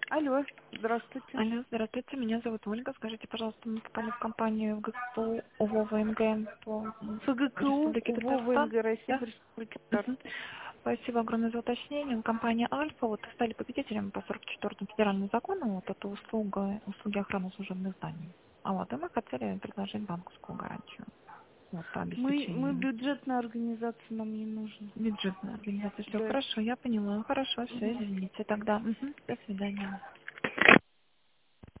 Алло, здравствуйте. Алло, здравствуйте, меня зовут Ольга. Скажите, пожалуйста, мы попали в компанию в ГСПУ ОВО ВМГ по ФГКУ, Республике УВО, Татарстан. ВМГ России Да? по Республике Мгм. Татарстан. Спасибо огромное за уточнение. Компания Альфа вот стали победителем по 44-му федеральному закону. Вот это услуги охраны служебных зданий. И мы хотели предложить банковскую гарантию вот, по Мы обеспечению бюджетная организация, нам не нужно. бюджетной организации. Все Да. хорошо, я поняла. Хорошо, все, Мгм. извините тогда. Мгм. До свидания.